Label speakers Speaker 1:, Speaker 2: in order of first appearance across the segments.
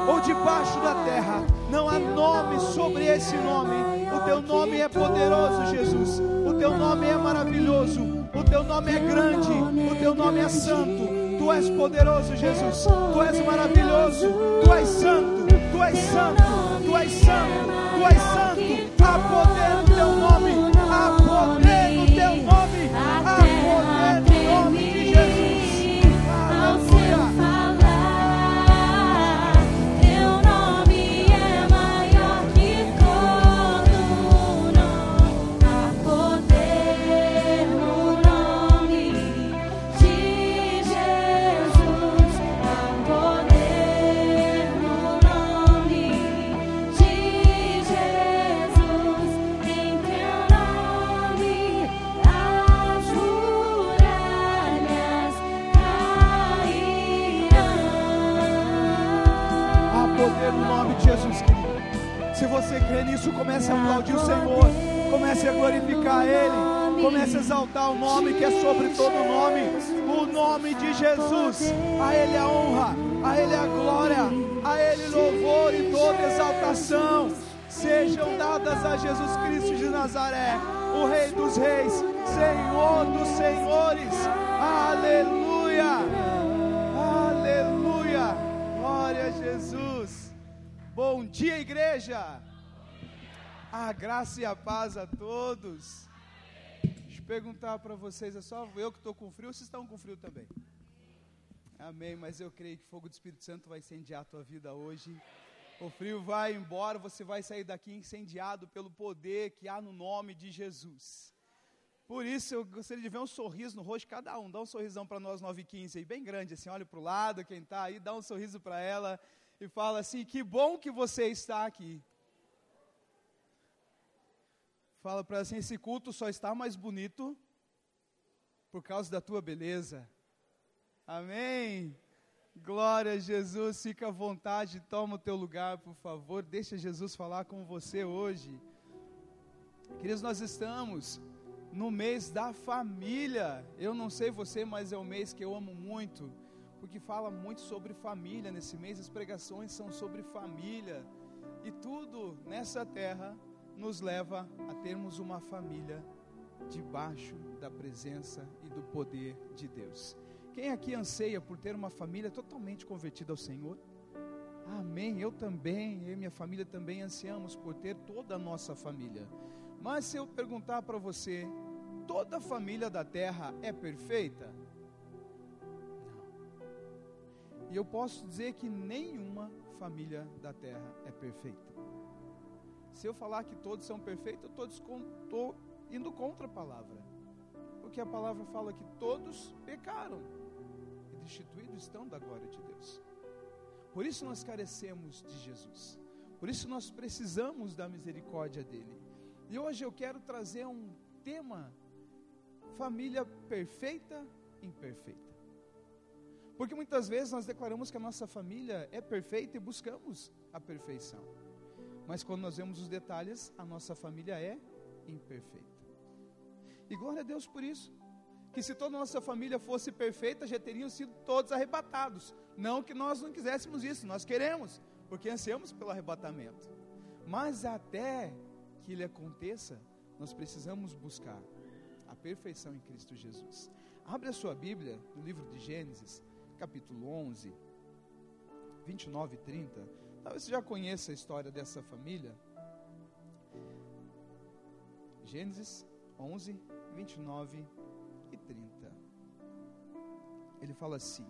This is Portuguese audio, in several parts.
Speaker 1: ou debaixo da terra, não há nome sobre esse nome. O teu nome é poderoso, Jesus. O teu nome é maravilhoso. O teu nome é grande. O teu nome é santo. Tu és poderoso, Jesus. Tu és maravilhoso. Tu és santo. Tu és santo. Tu és santo. Tu és santo. Há poder no teu nome. Há poder no teu nome. Há poder no nome de Jesus. Aleluia. Se você crê nisso, comece a aplaudir o Senhor, comece a glorificar Ele, comece a exaltar o nome que é sobre todo nome, o nome de Jesus. A Ele a honra, a Ele a glória, a Ele louvor e toda exaltação sejam dadas a Jesus Cristo de Nazaré, o Rei dos Reis, Senhor dos Senhores. Aleluia, aleluia, glória a Jesus. Bom dia, igreja. A graça e a paz a todos. Deixa eu perguntar para vocês, é só eu que estou com frio ou vocês estão com frio também? Amém, mas eu creio que o fogo do Espírito Santo vai incendiar a tua vida hoje. O frio vai embora, você vai sair daqui incendiado pelo poder que há no nome de Jesus. Por isso eu gostaria de ver um sorriso no rosto de cada um. Dá um sorrisão para nós, 9h15 aí, bem grande assim, olha para o lado, quem está aí, dá um sorriso para ela. E fala assim, que bom que você está aqui. Fala para ela assim, esse culto só está mais bonito por causa da tua beleza. Amém? Glória a Jesus, fica à vontade, toma o teu lugar, por favor. Deixa Jesus falar com você hoje. Queridos, nós estamos no mês da família. Eu não sei você, mas é um mês que eu amo muito, porque fala muito sobre família nesse mês, as pregações são sobre família, e tudo nessa terra nos leva a termos uma família debaixo da presença e do poder de Deus. Quem aqui anseia por ter uma família totalmente convertida ao Senhor? Amém, eu também, eu e minha família também ansiamos por ter toda a nossa família. Mas se eu perguntar para você, toda a família da terra é perfeita? E eu posso dizer que nenhuma família da terra é perfeita. Se eu falar que todos são perfeitos, eu estou indo contra a palavra. Porque a palavra fala que todos pecaram e destituídos estão da glória de Deus. Por isso nós carecemos de Jesus. Por isso nós precisamos da misericórdia dEle. E hoje eu quero trazer um tema, família perfeita, imperfeita. Porque muitas vezes nós declaramos que a nossa família é perfeita e buscamos a perfeição. Mas quando nós vemos os detalhes, a nossa família é imperfeita. E glória a Deus por isso. Que se toda a nossa família fosse perfeita, já teriam sido todos arrebatados. Não que nós não quiséssemos isso, nós queremos, porque ansiamos pelo arrebatamento. Mas até que ele aconteça, nós precisamos buscar a perfeição em Cristo Jesus. Abre a sua Bíblia no livro de Gênesis, capítulo 11, 29 e 30, talvez você já conheça a história dessa família. Gênesis 11, 29 e 30. Ele fala assim: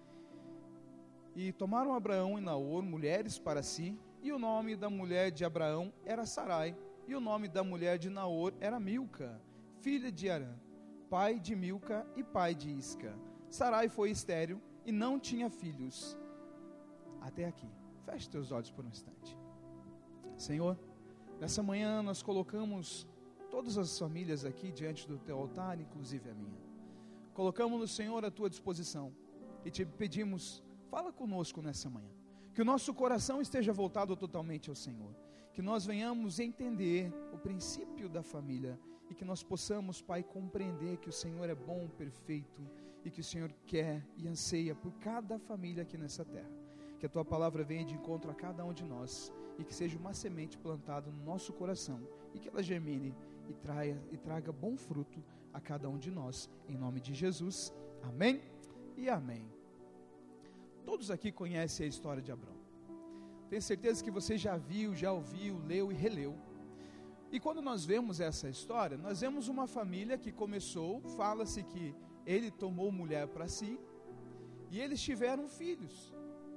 Speaker 1: E tomaram Abraão e Naor mulheres para si, e o nome da mulher de Abraão era Sarai, e o nome da mulher de Naor era Milca, filha de Arã, pai de Milca e pai de Isca. Sarai foi estéril e não tinha filhos. Até aqui. Feche teus olhos por um instante. Senhor, nessa manhã nós colocamos todas as famílias aqui diante do teu altar, inclusive a minha. Colocamos, Senhor, à tua disposição e te pedimos, fala conosco nessa manhã. Que o nosso coração esteja voltado totalmente ao Senhor. Que nós venhamos entender o princípio da família e que nós possamos, Pai, compreender que o Senhor é bom, perfeito e que o Senhor quer e anseia por cada família aqui nessa terra. que a tua palavra venha de encontro a cada um de nós, e que seja uma semente plantada no nosso coração, e que ela germine e traga bom fruto a cada um de nós, em nome de Jesus, amém e amém. Todos aqui conhecem a história de Abrão, tenho certeza que você já viu, já ouviu, leu e releu, e quando nós vemos essa história, nós vemos uma família que começou, fala-se que ele tomou mulher para si, e eles tiveram filhos.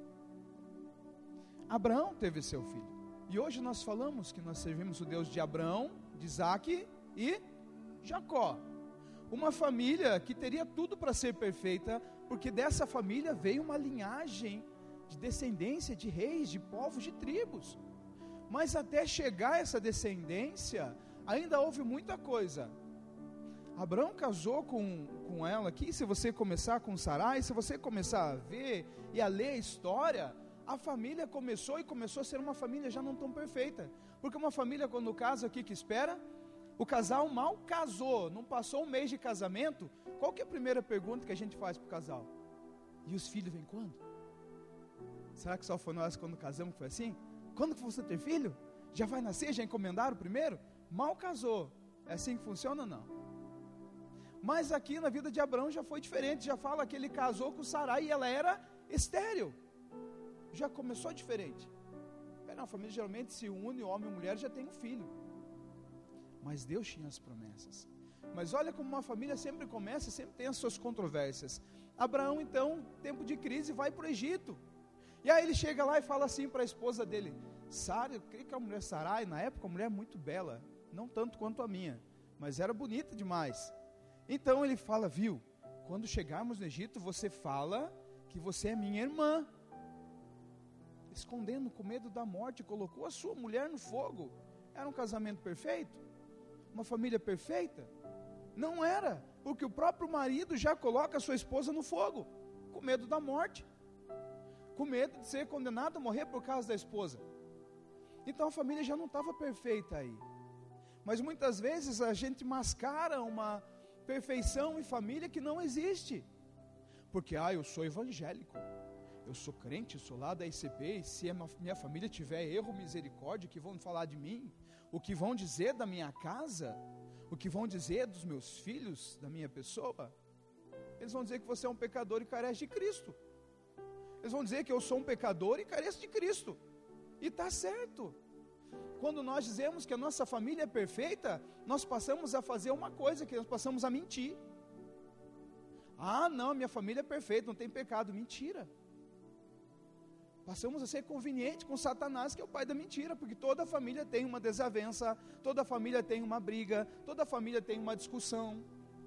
Speaker 1: Abraão teve seu filho, e hoje nós falamos que nós servimos o Deus de Abraão, de Isaque e Jacó, uma família que teria tudo para ser perfeita, porque dessa família veio uma linhagem de descendência de reis, de povos, de tribos, mas até chegar essa descendência, ainda houve muita coisa. Abraão casou com ela aqui, se você começar com Sarai, se você começar a ver e a ler a história, a família começou a ser uma família já não tão perfeita, porque uma família quando casa, o que espera? O casal mal casou, não passou um mês de casamento, qual que é a primeira pergunta que a gente faz para o casal? E os filhos vêm quando? Será que só foi nós quando casamos que foi assim? Quando que você ter filho? Já vai nascer, já encomendaram primeiro? Mal casou, é assim que funciona ou não? Mas aqui na vida de Abraão já foi diferente, já fala que ele casou com Sarai e ela era estéril, já começou diferente. A família geralmente se une, homem e mulher já tem um filho, mas Deus tinha as promessas. Mas olha como uma família sempre começa, sempre tem as suas controvérsias. Abraão então, tempo de crise, vai para o Egito, e aí ele chega lá e fala assim para a esposa dele, Sara, eu creio que a mulher Sarai, na época, uma mulher muito bela, não tanto quanto a minha, mas era bonita demais. Então ele fala, viu, quando chegarmos no Egito, você fala que você é minha irmã, escondendo com medo da morte, colocou a sua mulher no fogo. Era um casamento perfeito? Uma família perfeita? Não era, porque o próprio marido já coloca a sua esposa no fogo, com medo da morte, com medo de ser condenado a morrer por causa da esposa. Então a família já não estava perfeita aí, mas muitas vezes a gente mascara uma perfeição em família que não existe, porque eu sou evangélico, eu sou crente, sou lá da ICP, e se a minha família tiver erro, misericórdia, o que vão falar de mim, o que vão dizer da minha casa, o que vão dizer dos meus filhos, da minha pessoa, eles vão dizer que você é um pecador e carece de Cristo, eles vão dizer que eu sou um pecador e careço de Cristo, e está certo. Quando nós dizemos que a nossa família é perfeita, nós passamos a fazer uma coisa, que nós passamos a mentir. Não, minha família é perfeita, não tem pecado. Mentira. Passamos a ser conveniente com Satanás, que é o pai da mentira, porque toda família tem uma desavença, toda família tem uma briga, toda família tem uma discussão.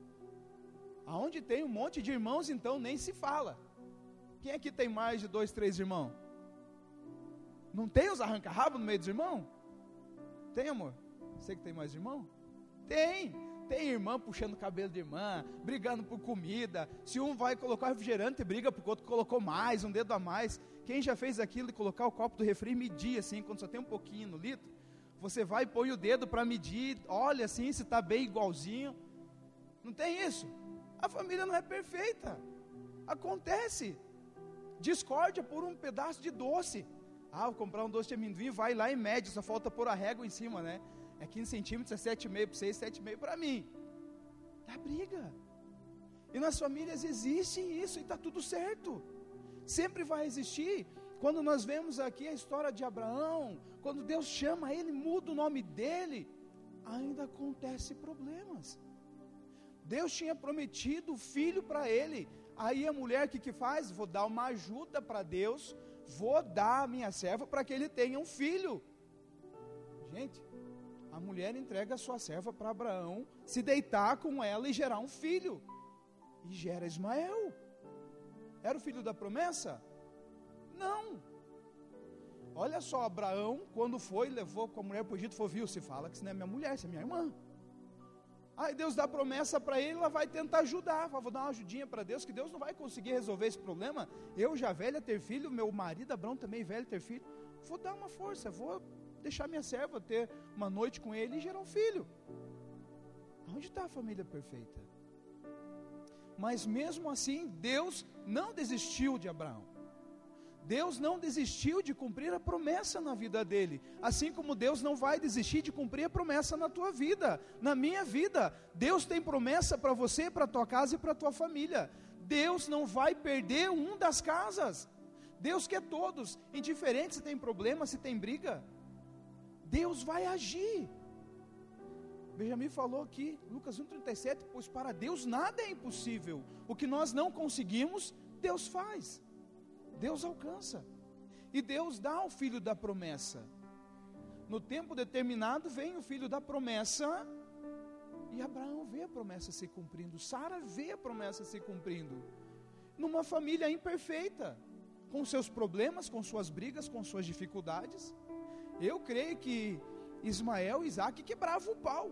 Speaker 1: Aonde tem um monte de irmãos, então nem se fala. Quem aqui tem mais de 2, 3 irmãos? Não tem os arranca-rabo no meio dos irmãos? Tem, amor? Você que tem mais irmão? Tem irmã puxando o cabelo de irmã, brigando por comida. Se um vai colocar refrigerante, briga porque o outro colocou mais, um dedo a mais. Quem já fez aquilo de colocar o copo do refri e medir assim, quando só tem um pouquinho no litro? Você vai e põe o dedo para medir, olha assim se está bem igualzinho. Não tem isso? A família não é perfeita. Acontece. Discórdia por um pedaço de doce. Vou comprar um doce de amendoim, vai lá e mede, só falta pôr a régua em cima, né? É 15 centímetros, é 7,5 para vocês, 7,5 para mim. Dá briga. E nas famílias existe isso e está tudo certo. Sempre vai existir. Quando nós vemos aqui a história de Abraão, quando Deus chama ele, muda o nome dele, ainda acontece problemas. Deus tinha prometido filho para ele. Aí a mulher que faz? Vou dar uma ajuda para Deus, vou dar a minha serva para que ele tenha um filho. Gente, a mulher entrega a sua serva para Abraão se deitar com ela e gerar um filho, e gera Ismael. Era o filho da promessa? Não. Olha só, Abraão quando foi, levou com a mulher para o Egito, falou, viu, se fala que isso não é minha mulher, isso é minha irmã. Aí Deus dá promessa para ele, ela vai tentar ajudar, vou dar uma ajudinha para Deus, que Deus não vai conseguir resolver esse problema, eu já velha ter filho, meu marido Abraão também velho ter filho, vou dar uma força, vou deixar minha serva ter uma noite com ele e gerar um filho. Onde está a família perfeita? Mas mesmo assim, Deus não desistiu de Abraão, Deus não desistiu de cumprir a promessa na vida dele, assim como Deus não vai desistir de cumprir a promessa na tua vida, na minha vida. Deus tem promessa para você, para a tua casa e para a tua família. Deus não vai perder um das casas. Deus quer todos, indiferente se tem problema, se tem briga. Deus vai agir. Benjamin falou aqui, Lucas 1,37, pois para Deus nada é impossível. O que nós não conseguimos, Deus faz. Deus alcança. E Deus dá o filho da promessa. No tempo determinado vem o filho da promessa, e Abraão vê a promessa se cumprindo, Sara vê a promessa se cumprindo, numa família imperfeita, com seus problemas, com suas brigas, com suas dificuldades. Eu creio que Ismael e Isaac quebravam o pau.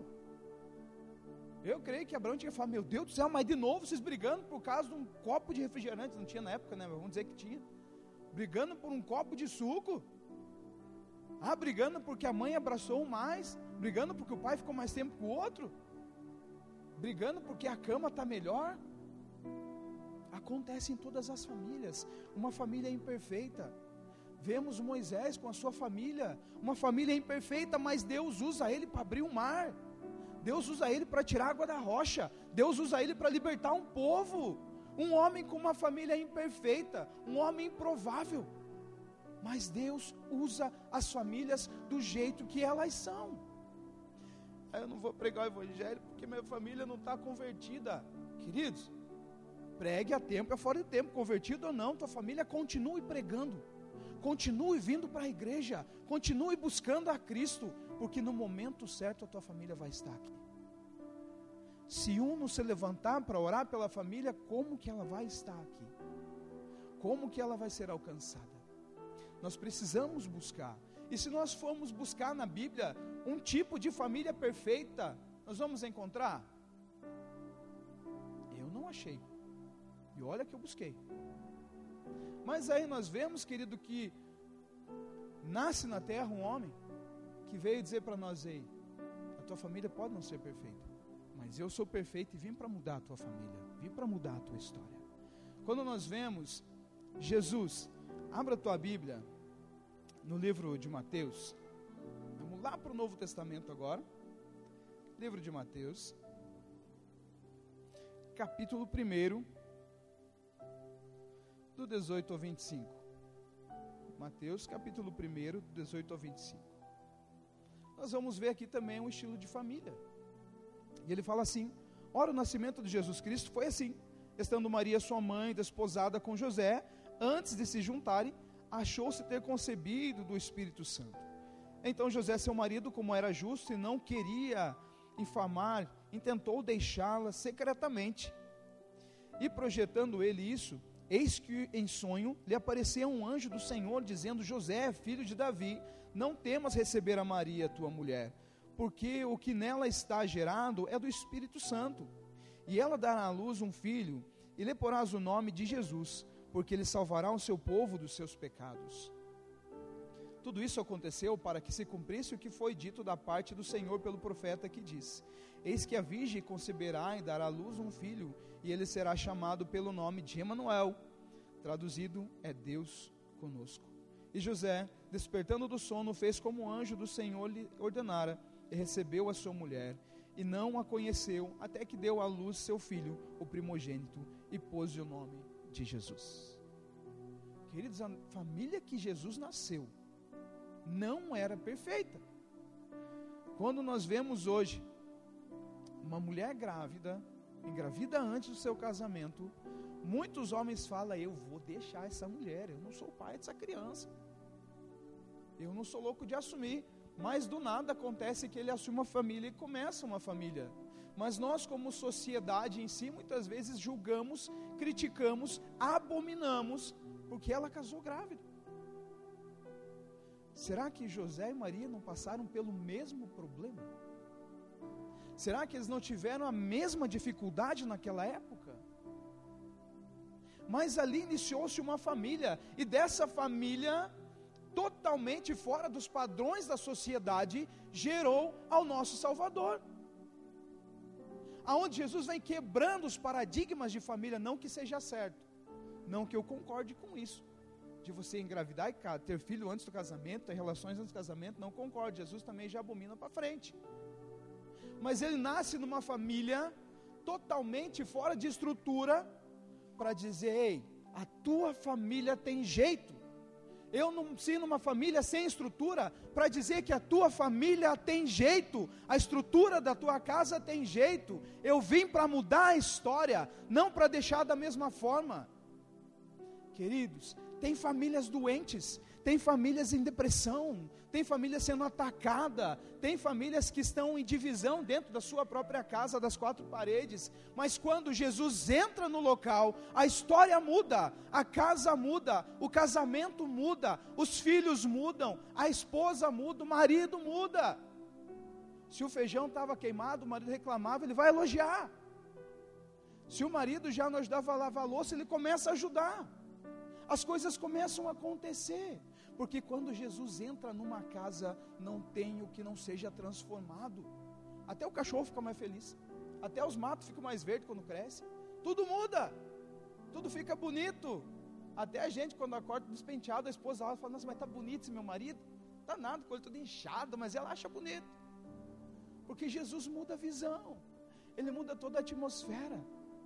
Speaker 1: Eu creio que Abraão tinha que falar, meu Deus do céu, mas de novo vocês brigando por causa de um copo de refrigerante. Não tinha na época, né? Mas vamos dizer que tinha. Brigando por um copo de suco. Brigando porque a mãe abraçou um mais. Brigando porque o pai ficou mais tempo com o outro. Brigando porque a cama está melhor. Acontece em todas as famílias. Uma família imperfeita. Vemos Moisés com a sua família. Uma família imperfeita, mas Deus usa ele para abrir o mar. Deus usa ele para tirar água da rocha. Deus usa ele para libertar um povo. Um homem com uma família imperfeita, um homem improvável, mas Deus usa as famílias do jeito que elas são. Eu não vou pregar o evangelho porque minha família não está convertida. Queridos, pregue a tempo e a fora de tempo, convertido ou não, tua família continue pregando, continue vindo para a igreja, continue buscando a Cristo, porque no momento certo a tua família vai estar aqui. Se um não se levantar para orar pela família, como que ela vai estar aqui? Como que ela vai ser alcançada? Nós precisamos buscar. E se nós formos buscar na Bíblia um tipo de família perfeita, nós vamos encontrar? Eu não achei. E olha que eu busquei. Mas aí nós vemos, querido, que nasce na terra um homem que veio dizer para nós, ei, a tua família pode não ser perfeita, mas eu sou perfeito e vim para mudar a tua família, vim para mudar a tua história. Quando nós vemos Jesus, abra a tua Bíblia no livro de Mateus, vamos lá para o Novo Testamento agora, livro de Mateus, capítulo 1, do 18 ao 25, Mateus capítulo 1, do 18 ao 25, nós vamos ver aqui também um estilo de família. E ele fala assim, ora, o nascimento de Jesus Cristo foi assim, estando Maria sua mãe desposada com José, antes de se juntarem, achou-se ter concebido do Espírito Santo. Então José, seu marido, como era justo e não queria infamar, intentou deixá-la secretamente. E projetando ele isso, eis que em sonho lhe apareceu um anjo do Senhor, dizendo, José, filho de Davi, não temas receber a Maria, tua mulher, porque o que nela está gerado é do Espírito Santo, e ela dará à luz um filho, e lhe porás o nome de Jesus, porque ele salvará o seu povo dos seus pecados. Tudo isso aconteceu para que se cumprisse o que foi dito da parte do Senhor pelo profeta que disse, eis que a virgem conceberá e dará à luz um filho, e ele será chamado pelo nome de Emanuel, traduzido é Deus conosco. E José, despertando do sono, fez como o anjo do Senhor lhe ordenara, e recebeu a sua mulher, e não a conheceu, até que deu à luz seu filho, o primogênito, e pôs-lhe o nome de Jesus. Queridos, a família que Jesus nasceu não era perfeita. Quando nós vemos hoje uma mulher grávida, engravida antes do seu casamento, muitos homens falam, eu vou deixar essa mulher, eu não sou pai dessa criança, eu não sou louco de assumir. Mas do nada acontece que ele assume uma família e começa uma família. Mas nós, como sociedade em si, muitas vezes julgamos, criticamos, abominamos, porque ela casou grávida. Será que José e Maria não passaram pelo mesmo problema? Será que eles não tiveram a mesma dificuldade naquela época? Mas ali iniciou-se uma família, e dessa família, totalmente fora dos padrões da sociedade, gerou ao nosso Salvador. Aonde Jesus vem quebrando os paradigmas de família, não que seja certo, não que eu concorde com isso, de você engravidar e ter filho antes do casamento, ter relações antes do casamento, não concordo. Jesus também já abomina para frente. Mas ele nasce numa família totalmente fora de estrutura, para dizer: ei, a tua família tem jeito. Eu não nasci numa família sem estrutura, para dizer que a tua família tem jeito, a estrutura da tua casa tem jeito. Eu vim para mudar a história, não para deixar da mesma forma. Queridos, tem famílias doentes, tem famílias em depressão, tem famílias sendo atacadas, tem famílias que estão em divisão dentro da sua própria casa, das quatro paredes, mas quando Jesus entra no local, a história muda, a casa muda, o casamento muda, os filhos mudam, a esposa muda, o marido muda. Se o feijão estava queimado, o marido reclamava, ele vai elogiar. Se o marido já não ajudava a lavar a louça, ele começa a ajudar. As coisas começam a acontecer, porque quando Jesus entra numa casa, não tem o que não seja transformado. Até o cachorro fica mais feliz, até os matos ficam mais verdes quando cresce, tudo muda, tudo fica bonito. Até a gente, quando acorda despenteado, a esposa fala: nossa, mas está bonito esse meu marido. Está nada, com ele todo inchado, mas ela acha bonito, porque Jesus muda a visão, ele muda toda a atmosfera.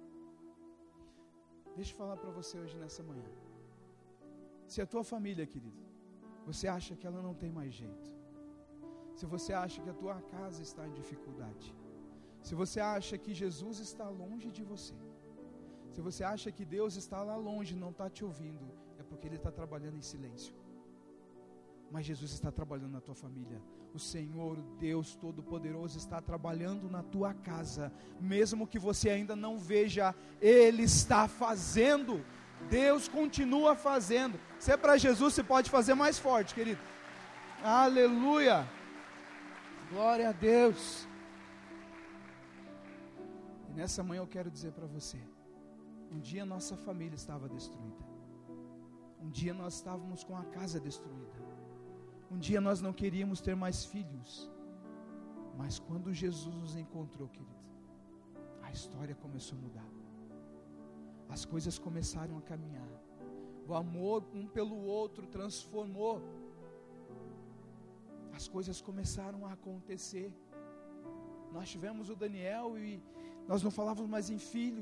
Speaker 1: Deixa eu falar para você hoje nessa manhã. Se a tua família, querido, você acha que ela não tem mais jeito, se você acha que a tua casa está em dificuldade, se você acha que Jesus está longe de você, se você acha que Deus está lá longe e não está te ouvindo, é porque Ele está trabalhando em silêncio. Mas Jesus está trabalhando na tua família. O Senhor, o Deus Todo-Poderoso, está trabalhando na tua casa, mesmo que você ainda não veja, Ele está fazendo. Deus continua fazendo. Se é para Jesus, você pode fazer mais forte, querido. Aleluia, glória a Deus. E nessa manhã eu quero dizer para você: um dia nossa família estava destruída, um dia nós estávamos com a casa destruída, um dia nós não queríamos ter mais filhos, mas quando Jesus nos encontrou, querido, a história começou a mudar. As coisas começaram a caminhar, o amor um pelo outro transformou, as coisas começaram a acontecer. Nós tivemos o Daniel e nós não falávamos mais em filho,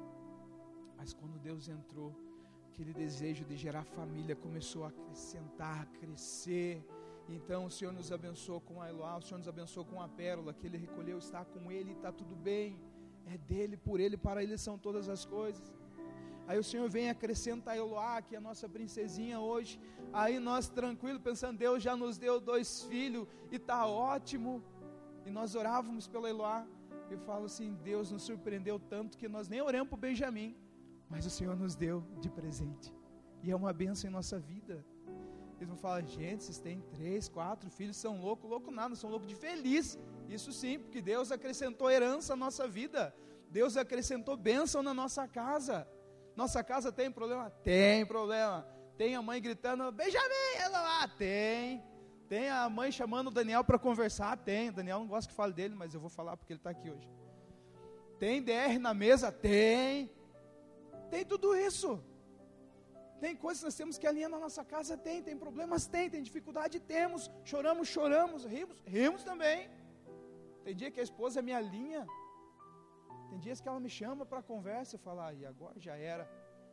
Speaker 1: mas quando Deus entrou, aquele desejo de gerar família começou a acrescentar, a crescer. Então o Senhor nos abençoou com a Eloá, o Senhor nos abençoou com a Pérola, que Ele recolheu, está com Ele, está tudo bem, é dele, por Ele, para Ele são todas as coisas. Aí o Senhor vem e acrescenta a Eloá, que é a nossa princesinha hoje. Aí nós tranquilos, pensando: Deus já nos deu 2 filhos e está ótimo. E nós orávamos pela Eloá. Eu falo assim: Deus nos surpreendeu tanto que nós nem oramos para o Benjamim, mas o Senhor nos deu de presente, e é uma bênção em nossa vida. Eles vão falar: gente, vocês têm 3, 4 filhos, são loucos? Louco nada, são loucos de feliz. Isso sim, porque Deus acrescentou herança à nossa vida, Deus acrescentou bênção na nossa casa. Nossa casa tem problema? Tem problema. Tem a mãe gritando: Benjamim, ela lá? Tem. Tem a mãe chamando o Daniel para conversar? Tem. O Daniel não gosta que fale dele, mas eu vou falar porque ele está aqui hoje. Tem DR na mesa? Tem. Tem tudo isso. Tem coisas que nós temos que alinhar na nossa casa? Tem problemas? Tem dificuldade? Temos. Choramos, rimos também. Tem dia que a esposa me alinha, tem dias que ela me chama para conversa, eu falo: e agora já era,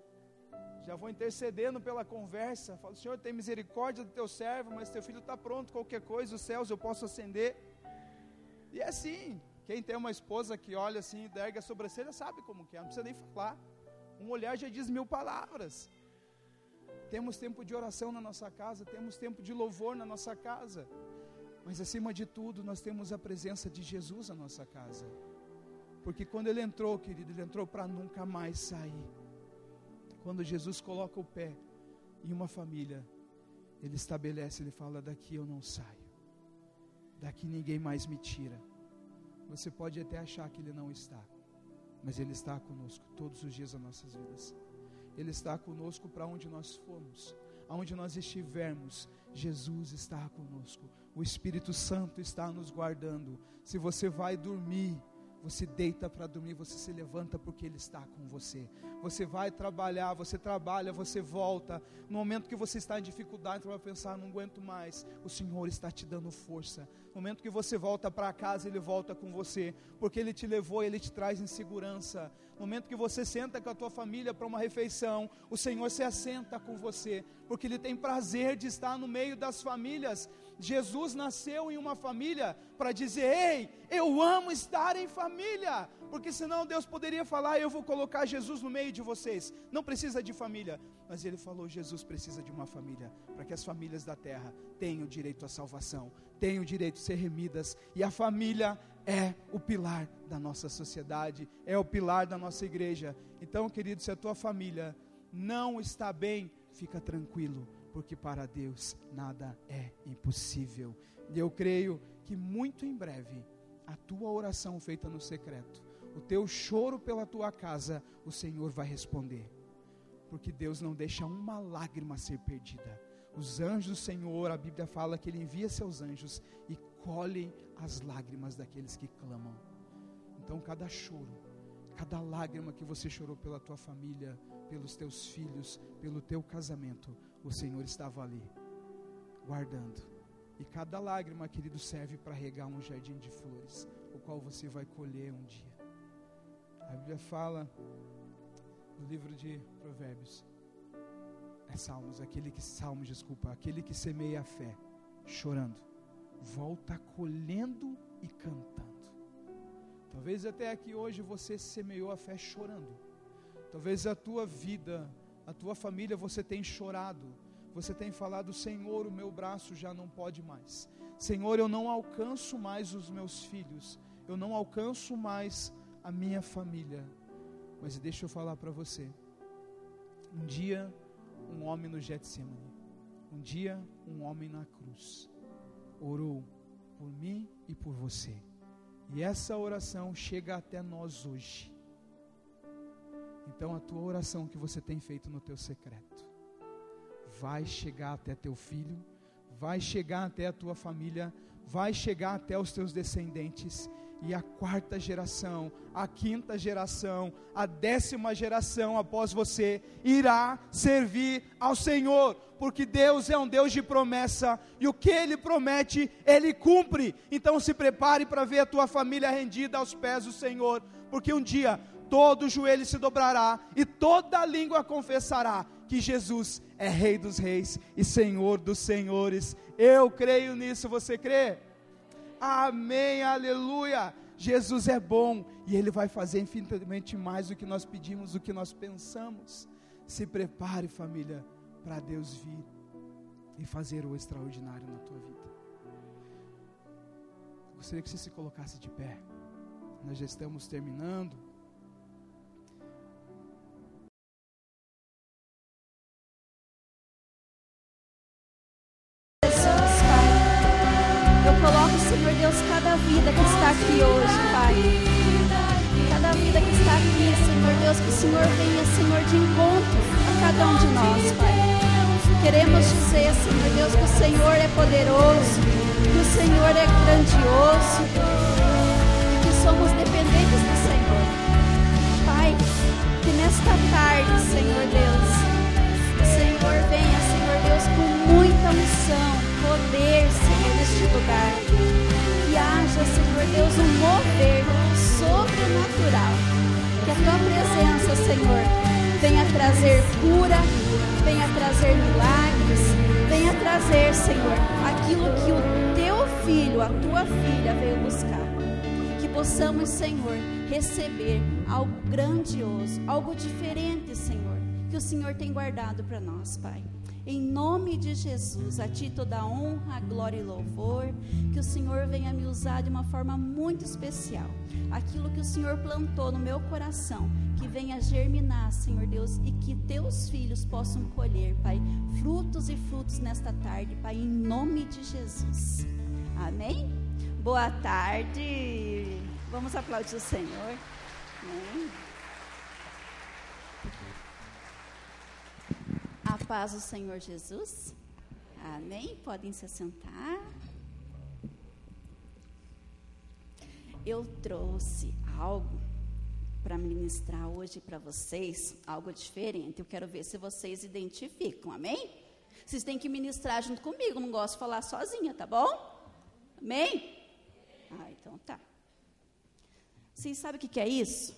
Speaker 1: já vou intercedendo pela conversa, falo: Senhor, tem misericórdia do teu servo, mas teu filho está pronto, qualquer coisa, os céus eu posso acender. E é assim, quem tem uma esposa que olha assim, ergue a sobrancelha, sabe como que é, não precisa nem falar, um olhar já diz 1000 palavras. Temos tempo de oração na nossa casa, temos tempo de louvor na nossa casa, mas acima de tudo, nós temos a presença de Jesus na nossa casa, porque quando Ele entrou, querido, Ele entrou para nunca mais sair. Quando Jesus coloca o pé em uma família, Ele estabelece, Ele fala: daqui eu não saio, daqui ninguém mais me tira. Você pode até achar que Ele não está, mas Ele está conosco todos os dias das nossas vidas. Ele está conosco para onde nós formos, aonde nós estivermos, Jesus está conosco, o Espírito Santo está nos guardando. Se você vai dormir, você deita para dormir, você se levanta porque Ele está com você. Você vai trabalhar, você trabalha, você volta. No momento que você está em dificuldade, você vai pensar, não aguento mais. O Senhor está te dando força. No momento que você volta para casa, Ele volta com você, porque Ele te levou, Ele te traz em segurança. No momento que você senta com a tua família para uma refeição, o Senhor se assenta com você, porque Ele tem prazer de estar no meio das famílias. Jesus nasceu em uma família para dizer, ei, eu amo estar em família, porque senão Deus poderia falar, eu vou colocar Jesus no meio de vocês, não precisa de família, mas Ele falou, Jesus precisa de uma família, para que as famílias da terra tenham direito à salvação, tenham direito a ser remidas, e a família é o pilar da nossa sociedade, é o pilar da nossa igreja. Então, querido, se a tua família não está bem, fica tranquilo, porque para Deus nada é impossível. E eu creio que muito em breve, a tua oração feita no secreto, o teu choro pela tua casa, o Senhor vai responder, porque Deus não deixa uma lágrima ser perdida. Os anjos do Senhor, a Bíblia fala que Ele envia seus anjos e colhem as lágrimas daqueles que clamam. Então cada choro, cada lágrima que você chorou pela tua família, pelos teus filhos, pelo teu casamento, o Senhor estava ali, guardando. E cada lágrima, querido, serve para regar um jardim de flores, o qual você vai colher um dia. A Bíblia fala, no livro de Provérbios, aquele que semeia a fé, chorando, volta colhendo e cantando. Talvez até aqui hoje você semeou a fé chorando. Talvez a tua vida, a tua família, você tem chorado. Você tem falado, Senhor, o meu braço já não pode mais. Senhor, eu não alcanço mais os meus filhos. Eu não alcanço mais a minha família. Mas deixa eu falar para você. Um dia, um homem no Getsemane. Um dia, um homem na cruz. Orou por mim e por você. E essa oração chega até nós hoje. Então a tua oração que você tem feito no teu secreto vai chegar até teu filho, vai chegar até a tua família, vai chegar até os teus descendentes, e a 4ª geração, a 5ª geração, a 10ª geração após você irá servir ao Senhor, porque Deus é um Deus de promessa, e o que Ele promete, Ele cumpre. Então se prepare para ver a tua família rendida aos pés do Senhor, porque um dia todo joelho se dobrará e toda língua confessará que Jesus é Rei dos Reis e Senhor dos Senhores. Eu creio nisso, você crê? Amém, aleluia. Jesus é bom e Ele vai fazer infinitamente mais do que nós pedimos, do que nós pensamos. Se prepare, família, para Deus vir e fazer o extraordinário na tua vida. Eu gostaria que você se colocasse de pé. Nós já estamos terminando.
Speaker 2: Senhor Deus, cada vida que está aqui hoje, Pai, cada vida que está aqui, Senhor Deus, que o Senhor venha, Senhor, de encontro a cada um de nós, Pai. Queremos dizer, Senhor Deus, que o Senhor é poderoso, que o Senhor é grandioso e que somos dependentes do Senhor. Pai, que nesta tarde, Senhor Deus, o Senhor venha, Senhor Deus, com muita unção, poder, Senhor, neste lugar. Que haja, Senhor Deus, um mover sobrenatural. Que a tua presença, Senhor, venha trazer cura, venha trazer milagres, venha trazer, Senhor, aquilo que o teu filho, a tua filha veio buscar. Que possamos, Senhor, receber algo grandioso, algo diferente, Senhor, que o Senhor tem guardado para nós, Pai. Em nome de Jesus, a ti toda a honra, glória e louvor, que o Senhor venha me usar de uma forma muito especial, aquilo que o Senhor plantou no meu coração, que venha germinar, Senhor Deus, e que teus filhos possam colher, Pai, frutos e frutos nesta tarde, Pai, em nome de Jesus, amém? Boa tarde, vamos aplaudir o Senhor, amém? A paz do Senhor Jesus, amém? Podem se assentar. Eu trouxe algo para ministrar hoje para vocês, algo diferente. Eu quero ver se vocês identificam, amém? Vocês têm que ministrar junto comigo, não gosto de falar sozinha, tá bom? Amém? Então tá. Vocês sabem o que é isso?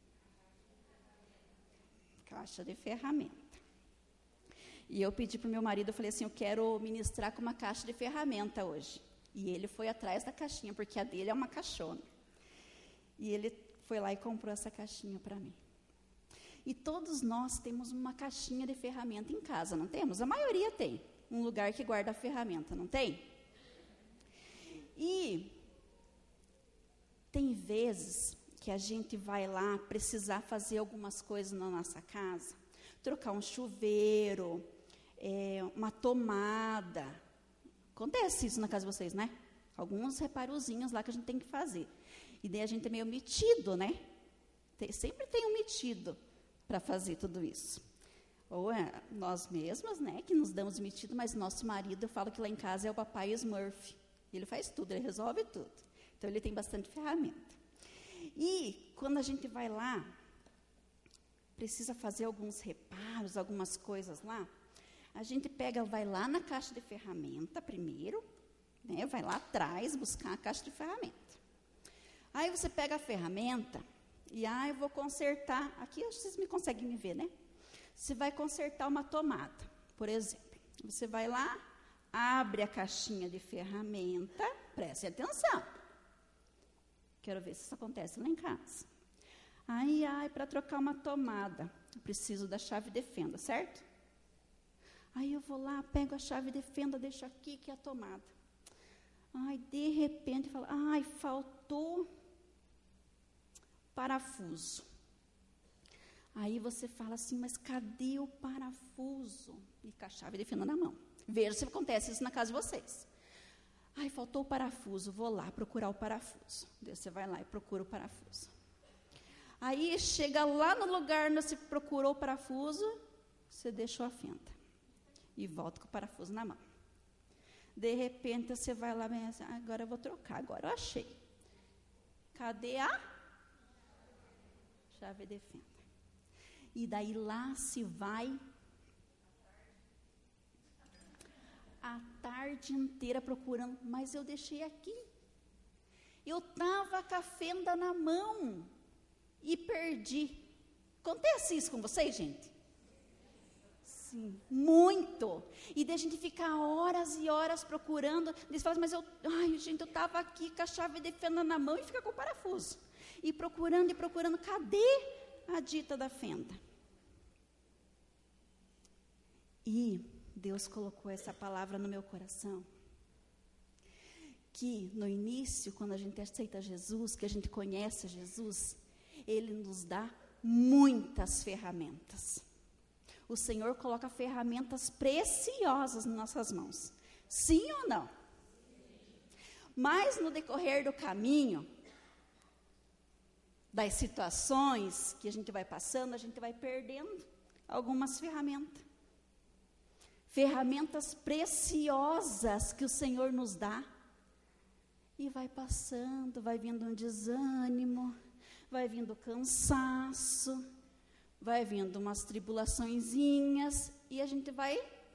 Speaker 2: Caixa de ferramenta. E eu pedi para o meu marido, eu falei assim, eu quero ministrar com uma caixa de ferramenta hoje. E ele foi atrás da caixinha, porque a dele é uma caixona. E ele foi lá e comprou essa caixinha para mim. E todos nós temos uma caixinha de ferramenta em casa, não temos? A maioria tem um lugar que guarda a ferramenta, não tem? E tem vezes que a gente vai lá precisar fazer algumas coisas na nossa casa, trocar um chuveiro, uma tomada. Acontece isso na casa de vocês, né? Alguns reparozinhos lá que a gente tem que fazer. E daí a gente é meio metido, né? Sempre tem um metido para fazer tudo isso. Ou é nós mesmas, né, que nos damos metido, mas nosso marido, eu falo que lá em casa é o papai Smurf. Ele faz tudo, ele resolve tudo. Então, ele tem bastante ferramenta. E, quando a gente vai lá, precisa fazer alguns reparos, algumas coisas lá, a gente vai lá na caixa de ferramenta primeiro, né, vai lá atrás buscar a caixa de ferramenta. Aí, você pega a ferramenta e, eu vou consertar, aqui vocês me conseguem me ver, né? Você vai consertar uma tomada, por exemplo. Você vai lá, abre a caixinha de ferramenta, preste atenção. Quero ver se isso acontece lá em casa. Para trocar uma tomada, eu preciso da chave de fenda, certo? Aí eu vou lá, pego a chave de fenda, deixo aqui, que é a tomada. De repente, eu falo, faltou parafuso. Aí você fala assim, mas cadê o parafuso? E com a chave de fenda na mão. Veja se acontece isso na casa de vocês. Faltou o parafuso, vou lá procurar o parafuso. Daí você vai lá e procura o parafuso. Aí chega lá no lugar onde você procurou o parafuso, você deixou a fenda. E volta com o parafuso na mão. De repente você vai lá e assim, agora eu vou trocar, agora eu achei. Cadê a chave de fenda? E daí lá se vai a tarde inteira procurando, mas eu deixei aqui. Eu estava com a fenda na mão e perdi. Acontece isso com vocês, gente? Sim, muito. E daí a gente fica horas e horas procurando. Eles falam, mas eu estava aqui com a chave de fenda na mão e fica com o parafuso. E procurando, cadê a dita da fenda? E Deus colocou essa palavra no meu coração, que no início, quando a gente aceita Jesus, que a gente conhece Jesus, Ele nos dá muitas ferramentas. O Senhor coloca ferramentas preciosas nas nossas mãos. Sim ou não? Mas no decorrer do caminho, das situações que a gente vai passando, a gente vai perdendo algumas ferramentas. Ferramentas preciosas que o Senhor nos dá. E vai passando, vai vindo um desânimo, vai vindo cansaço, vai vindo umas tribulaçõezinhas, e a gente vai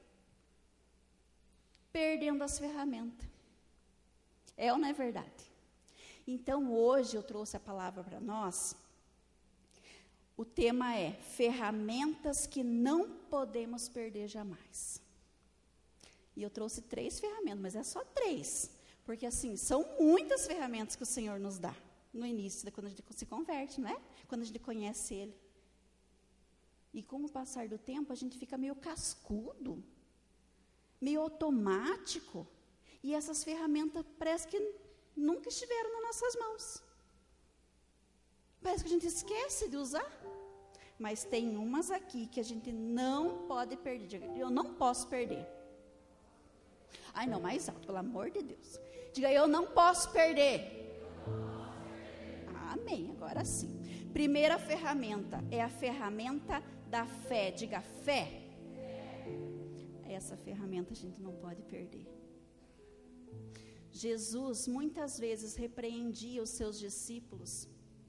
Speaker 2: perdendo as ferramentas. É ou não é verdade? Então, hoje eu trouxe a palavra para nós. O tema é ferramentas que não podemos perder jamais. E eu trouxe 3 ferramentas, mas é só 3. Porque assim, são muitas ferramentas que o Senhor nos dá. No início, quando a gente se converte, não é? Quando a gente conhece Ele. E com o passar do tempo, a gente fica meio cascudo. Meio automático. E essas ferramentas parece que nunca estiveram nas nossas mãos. Parece que a gente esquece de usar. Mas tem umas aqui que a gente não pode perder. Eu não posso perder. Não, mais alto, pelo amor de Deus. Diga, eu não posso perder. Amém, agora sim. Primeira ferramenta é a ferramenta da fé. Diga, fé. Essa ferramenta a gente não pode perder. Jesus muitas vezes repreendia os seus discípulos.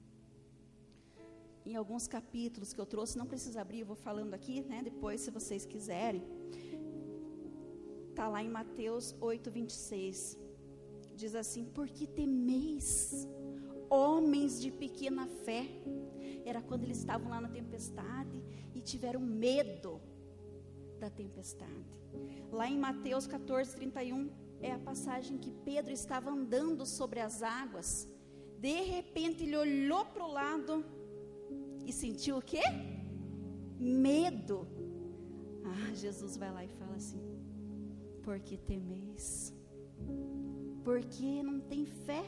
Speaker 2: Em alguns capítulos que eu trouxe, não precisa abrir, eu vou falando aqui, né, depois se vocês quiserem. Está lá em Mateus 8:26. Diz assim: por que temeis, homens de pequena fé? Era quando eles estavam lá na tempestade e tiveram medo da tempestade. Lá em Mateus 14:31 é a passagem que Pedro estava andando sobre as águas. De repente ele olhou para o lado e sentiu o quê? Medo. Jesus vai lá e fala assim: por que temeis? Porque não tem fé.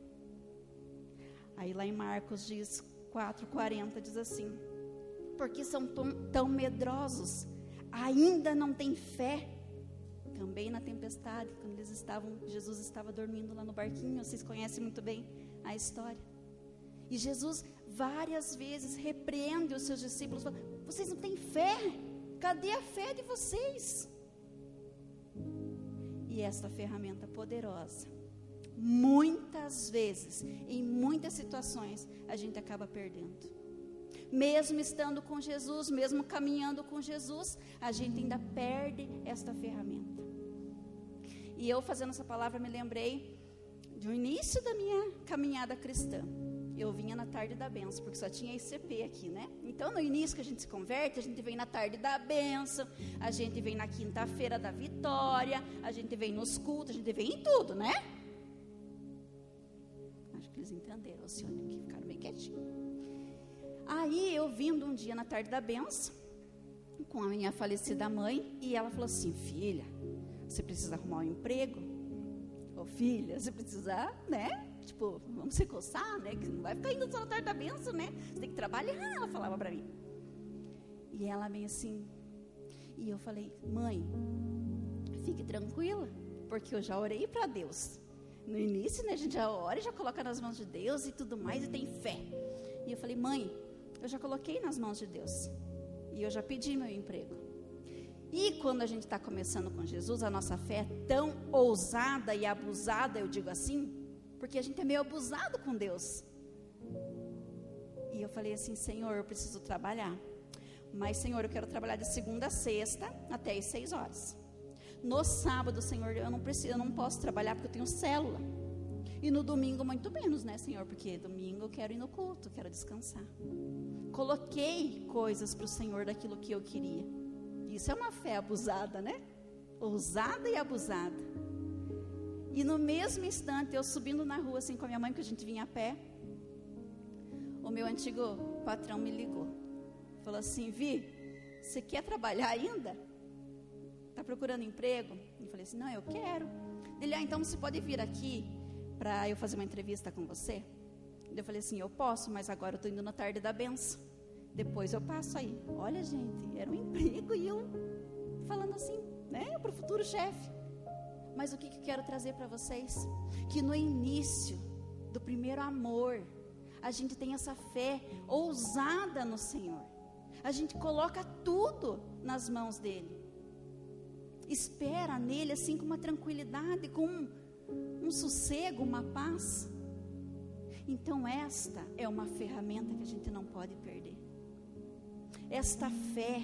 Speaker 2: Aí lá em Marcos 4:40 diz assim: porque são tão medrosos, ainda não tem fé. Também na tempestade, quando Jesus estava dormindo lá no barquinho, vocês conhecem muito bem a história. E Jesus várias vezes repreende os seus discípulos, falando: vocês não têm fé? Cadê a fé de vocês? E esta ferramenta poderosa, muitas vezes, em muitas situações, a gente acaba perdendo. Mesmo estando com Jesus, mesmo caminhando com Jesus, a gente ainda perde esta ferramenta. E eu, fazendo essa palavra, me lembrei do início da minha caminhada cristã. Eu vinha na tarde da bênção, porque só tinha ICP aqui, né? Então, no início que a gente se converte, a gente vem na tarde da bênção, a gente vem na quinta-feira da vitória, a gente vem nos cultos, a gente vem em tudo, né? Acho que eles entenderam, o senhor aqui, ficaram bem quietinhos. Aí, eu vindo um dia na tarde da bênção, com a minha falecida mãe, e ela falou assim: filha, você precisa arrumar um emprego? Ô filha, você precisa, né? Tipo, vamos se coçar, né? Que não vai ficar indo só na tarde da bênção, né? Você tem que trabalhar, ela falava pra mim. E ela meio assim, e eu falei: mãe, fique tranquila, porque eu já orei pra Deus. No início, né, a gente já ora e já coloca nas mãos de Deus e tudo mais, e tem fé. E eu falei: mãe, eu já coloquei nas mãos de Deus, e eu já pedi meu emprego. E quando a gente está começando com Jesus, a nossa fé é tão ousada e abusada, eu digo assim, porque a gente é meio abusado com Deus. E eu falei assim: Senhor, eu preciso trabalhar, mas Senhor, eu quero trabalhar de segunda a sexta até as 6 horas. No sábado, Senhor, eu não posso trabalhar porque eu tenho célula. E no domingo muito menos, né, Senhor? Porque domingo eu quero ir no culto, quero descansar. Coloquei coisas para o Senhor daquilo que eu queria. Isso é uma fé abusada, né? Ousada e abusada. E no mesmo instante, eu subindo na rua assim com a minha mãe, que a gente vinha a pé, o meu antigo patrão me ligou. Falou assim: Vi, você quer trabalhar ainda? Está procurando emprego? Eu falei assim: não, eu quero. Ele: então você pode vir aqui para eu fazer uma entrevista com você? Eu falei assim: eu posso, mas agora eu estou indo na tarde da benção. Depois eu passo aí. Olha, gente, era um emprego e eu falando assim, né, para o futuro chefe. Mas o que eu quero trazer para vocês? Que no início do primeiro amor, a gente tem essa fé ousada no Senhor. A gente coloca tudo nas mãos dEle. Espera nele assim com uma tranquilidade, com um sossego, uma paz. Então esta é uma ferramenta que a gente não pode perder. Esta fé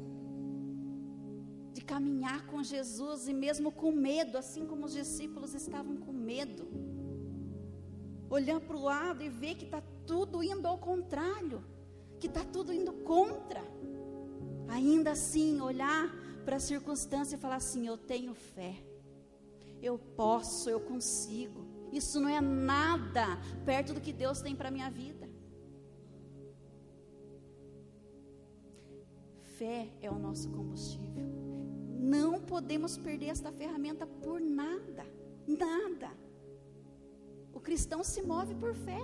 Speaker 2: de caminhar com Jesus e mesmo com medo, assim como os discípulos estavam com medo, olhar para o lado e ver que está tudo indo ao contrário, que está tudo indo contra. Ainda assim, olhar para a circunstância e falar assim: eu tenho fé, eu posso, eu consigo. Isso não é nada perto do que Deus tem para a minha vida. Fé é o nosso combustível. Não podemos perder esta ferramenta por nada, nada. O cristão se move por fé.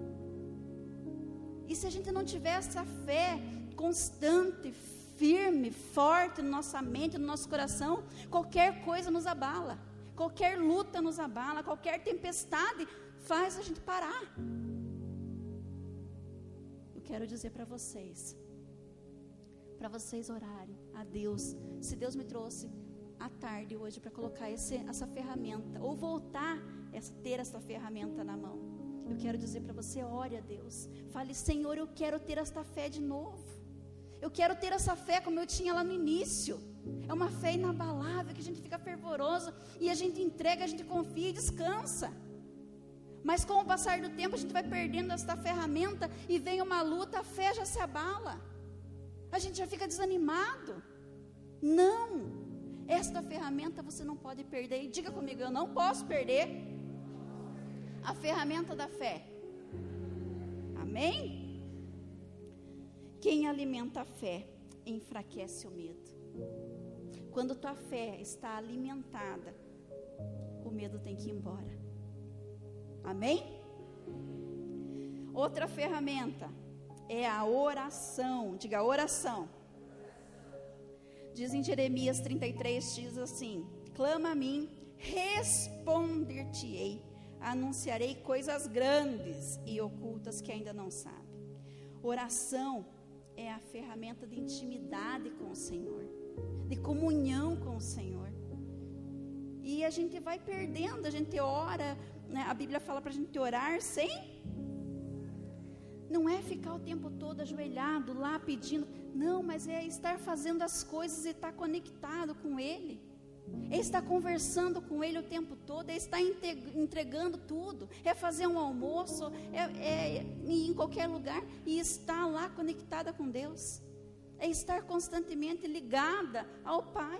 Speaker 2: E se a gente não tiver essa fé constante, firme, forte na nossa mente, no nosso coração, qualquer coisa nos abala, qualquer luta nos abala, qualquer tempestade faz a gente parar. Eu quero dizer para vocês orarem a Deus. Se Deus me trouxe à tarde hoje para colocar essa ferramenta, ou voltar a ter essa ferramenta na mão. Eu quero dizer para você, ore a Deus, fale: Senhor, eu quero ter esta fé de novo, eu quero ter essa fé como eu tinha lá no início. É uma fé inabalável, que a gente fica fervoroso, e a gente entrega, a gente confia e descansa. Mas com o passar do tempo, a gente vai perdendo esta ferramenta, e vem uma luta, a fé já se abala, a gente já fica desanimado. Não, esta ferramenta você não pode perder. E diga comigo: eu não posso perder a ferramenta da fé. Amém? Quem alimenta a fé enfraquece o medo. Quando tua fé está alimentada, o medo tem que ir embora. Amém? Outra ferramenta é a oração. Diga: oração. Diz em Jeremias 33, diz assim: clama a mim, responder-te-ei, anunciarei coisas grandes e ocultas que ainda não sabe. Oração é a ferramenta de intimidade com o Senhor, de comunhão com o Senhor. E a gente vai perdendo, a gente ora, né? A Bíblia fala para a gente orar não é ficar o tempo todo ajoelhado lá pedindo, não, mas é estar fazendo as coisas e estar conectado com Ele, é estar conversando com Ele o tempo todo, é estar entregando tudo, é fazer um almoço, é ir em qualquer lugar e estar lá conectada com Deus, é estar constantemente ligada ao Pai,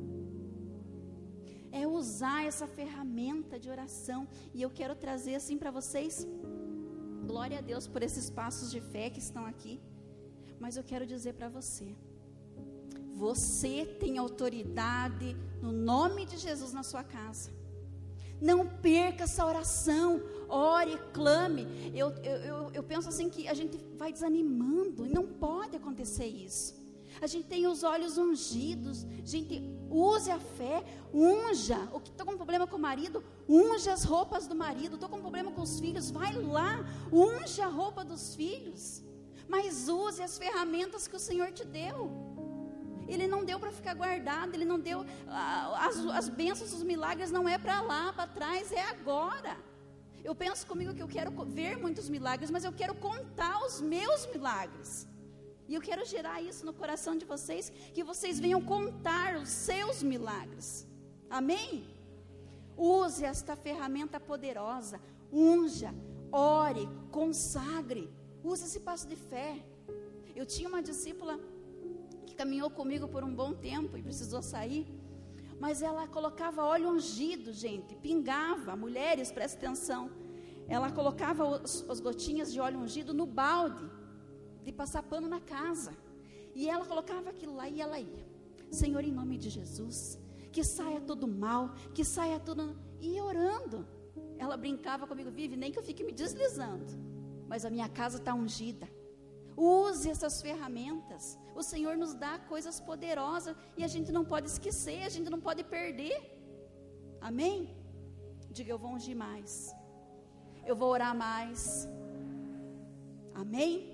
Speaker 2: é usar essa ferramenta de oração. E eu quero trazer assim para vocês, glória a Deus por esses passos de fé que estão aqui, mas eu quero dizer para você, você tem autoridade no nome de Jesus na sua casa. Não perca essa oração, ore, clame. Eu penso assim que a gente vai desanimando, e não pode acontecer isso. A gente tem os olhos ungidos, gente, use a fé, unja. Estou com problema com o marido, unja as roupas do marido. Estou com problema com os filhos, vai lá, unja a roupa dos filhos. Mas use as ferramentas que o Senhor te deu. Ele não deu para ficar guardado, Ele não deu, as bênçãos, os milagres não é para lá, para trás, é agora. Eu penso comigo que eu quero ver muitos milagres, mas eu quero contar os meus milagres. E eu quero gerar isso no coração de vocês, que vocês venham contar os seus milagres. Amém? Use esta ferramenta poderosa, unja, ore, consagre, use esse passo de fé. Eu tinha uma discípula que caminhou comigo por um bom tempo e precisou sair, mas ela colocava óleo ungido, gente, pingava. Mulheres, prestem atenção, ela colocava as gotinhas de óleo ungido no balde de passar pano na casa, e ela colocava aquilo lá e ela ia: Senhor, em nome de Jesus, que saia todo mal, que saia tudo, e orando. Ela brincava comigo: Vivi, nem que eu fique me deslizando, mas a minha casa está ungida. Use essas ferramentas. O Senhor nos dá coisas poderosas, e a gente não pode esquecer, a gente não pode perder. Amém? Diga: eu vou ungir mais, eu vou orar mais. Amém?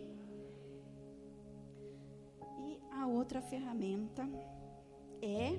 Speaker 2: A outra ferramenta é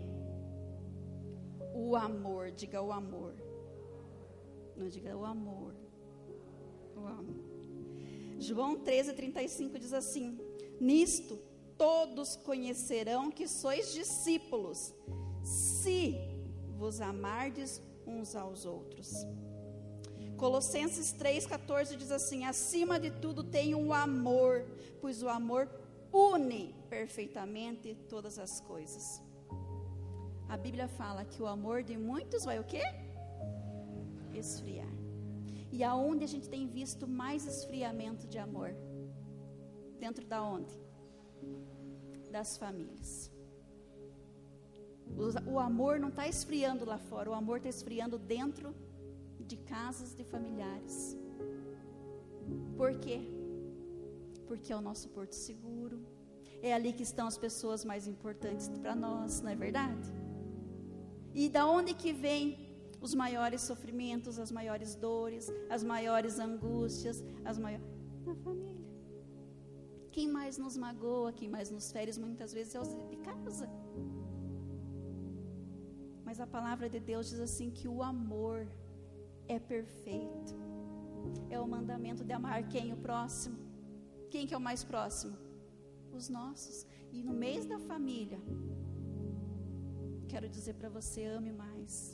Speaker 2: o amor. Diga: o amor. Não diga o amor. O amor. João 13:35 diz assim: nisto todos conhecerão que sois discípulos, se vos amardes uns aos outros. Colossenses 3:14 diz assim: acima de tudo tenham o amor, pois o amor une perfeitamente todas as coisas. A Bíblia fala que o amor de muitos vai o quê? Esfriar. E aonde a gente tem visto mais esfriamento de amor? Dentro da onde? Das famílias. O amor não está esfriando lá fora, o amor está esfriando dentro de casas de familiares. Por quê? Porque é o nosso porto seguro, é ali que estão as pessoas mais importantes para nós, não é verdade? E da onde que vem os maiores sofrimentos, as maiores dores, as maiores angústias, na família. Quem mais nos magoa, quem mais nos fere, muitas vezes é os de casa. Mas a palavra de Deus diz assim que o amor é perfeito. É o mandamento de amar quem? O próximo. Quem que é o mais próximo? Os nossos. E no mês da família, quero dizer para você, ame mais.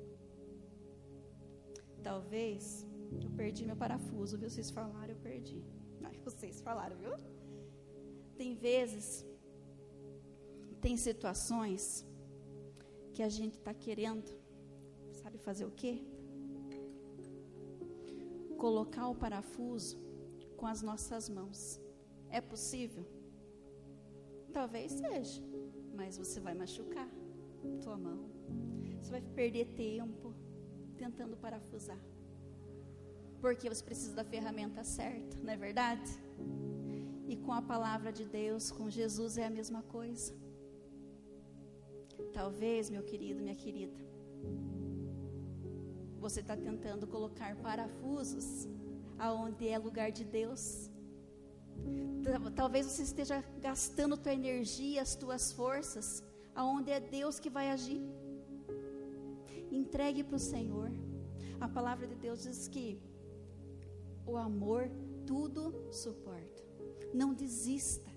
Speaker 2: Talvez eu perdi meu parafuso, viu? Vocês falaram, eu perdi. Ai, vocês falaram, viu? Tem vezes, tem situações que a gente está querendo, sabe fazer o quê? Colocar o parafuso com as nossas mãos. É possível? Talvez seja, mas você vai machucar tua mão. Você vai perder tempo tentando parafusar. Porque você precisa da ferramenta certa, não é verdade? E com a palavra de Deus, com Jesus é a mesma coisa. Talvez, meu querido, minha querida, você está tentando colocar parafusos aonde é lugar de Deus. Talvez você esteja gastando tua energia, as tuas forças, aonde é Deus que vai agir. Entregue para o Senhor. A palavra de Deus diz que o amor tudo suporta. Não desista.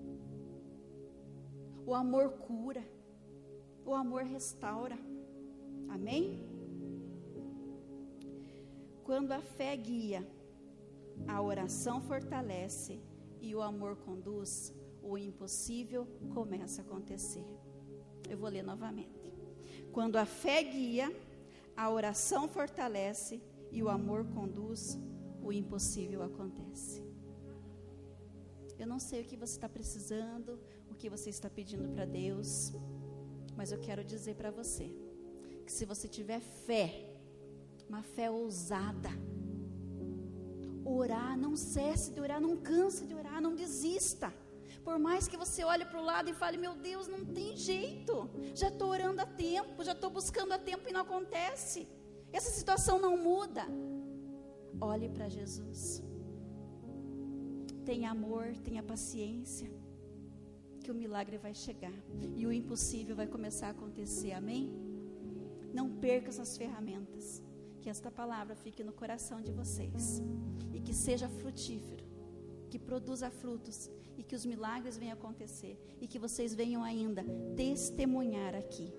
Speaker 2: O amor cura. O amor restaura. Amém? Quando a fé guia, a oração fortalece e o amor conduz, o impossível começa a acontecer. Eu vou ler novamente. Quando a fé guia, a oração fortalece e o amor conduz, o impossível acontece. Eu não sei o que você está precisando, o que você está pedindo para Deus, mas eu quero dizer para você, que se você tiver fé, uma fé ousada, orar, não cesse de orar, não canse de orar, não desista. Por mais que você olhe para o lado e fale, meu Deus, não tem jeito, já estou orando há tempo, já estou buscando há tempo e não acontece, essa situação não muda. Olhe para Jesus, tenha amor, tenha paciência, que o milagre vai chegar e o impossível vai começar a acontecer, amém? Não perca essas ferramentas, que esta palavra fique no coração de vocês e que seja frutífero, que produza frutos e que os milagres venham acontecer e que vocês venham ainda testemunhar aqui.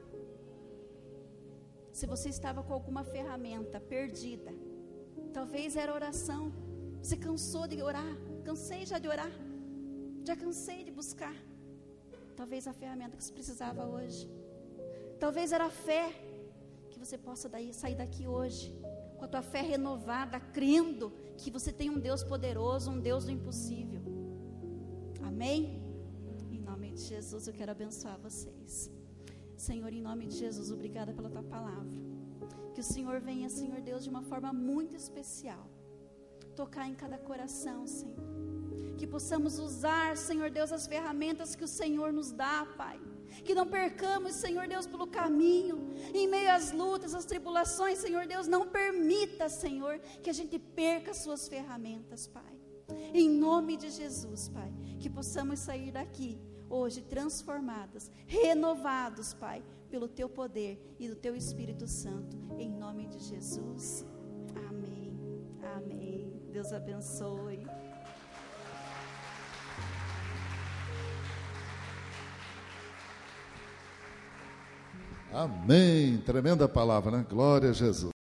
Speaker 2: Se você estava com alguma ferramenta perdida, talvez era oração, você cansou de orar, cansei já de orar, já cansei de buscar, talvez a ferramenta que você precisava hoje, talvez era a fé, que você possa sair daqui hoje, com a tua fé renovada, crendo que você tem um Deus poderoso, um Deus do impossível, amém? Em nome de Jesus eu quero abençoar vocês. Senhor, em nome de Jesus, obrigada pela tua palavra, que o Senhor venha, Senhor Deus, de uma forma muito especial, tocar em cada coração, Senhor, que possamos usar, Senhor Deus, as ferramentas que o Senhor nos dá, Pai, que não percamos, Senhor Deus, pelo caminho, em meio às lutas, às tribulações, Senhor Deus, não permita, Senhor, que a gente perca as suas ferramentas, Pai, em nome de Jesus, Pai, que possamos sair daqui hoje transformadas, renovados, Pai, pelo Teu poder e do Teu Espírito Santo, em nome de Jesus, amém, amém, Deus abençoe.
Speaker 3: Amém, tremenda palavra, né? Glória a Jesus.